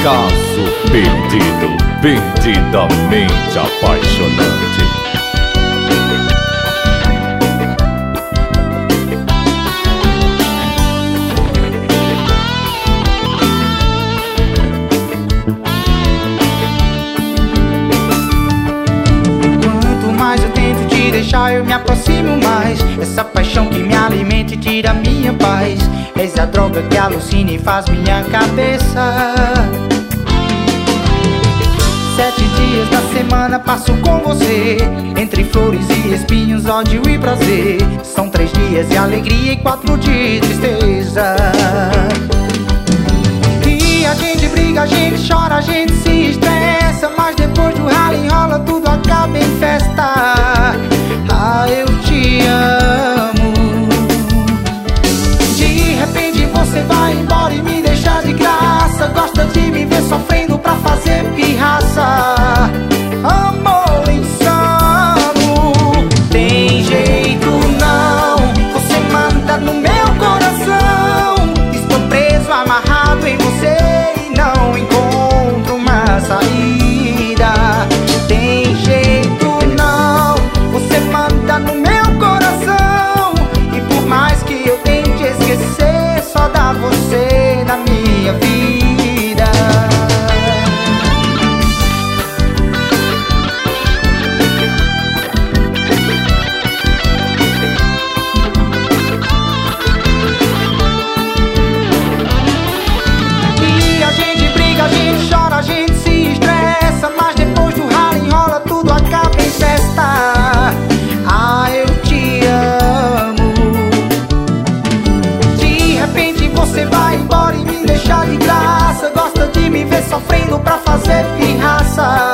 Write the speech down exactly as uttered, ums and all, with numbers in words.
Caso perdido, perdidamente apaixonante. Quanto mais eu tento te deixar, eu me aproximo mais. Essa paixão que me alimenta e tira minha paz. És a droga que alucina e faz minha cabeça. Sete dias da semana passo com você, entre flores e espinhos, ódio e prazer. São três dias de alegria e quatro de tristeza. E a gente briga, a gente chora, a gente se estressa, mas depois do ralo enrola, tudo acaba em festa. Ah, eu te amo. De repente você vai embora e me deixa de graça. Gosta de me ver sofrendo pra fazer pirraça. Amor insano, tem jeito não. Você manda no meu coração. Estou preso, amarrado em você e não encontro uma saída. Tem jeito não. Você manda no meu coração. E por mais que eu tente esquecer, só dá você na minha vida. E a gente briga, a gente chora, a gente se estressa, mas depois do ralo enrola, tudo acaba em festa. Ah, eu te amo. De repente você vai embora e me deixa de graça. Gosta de me ver sofrendo pra fazer pirraça.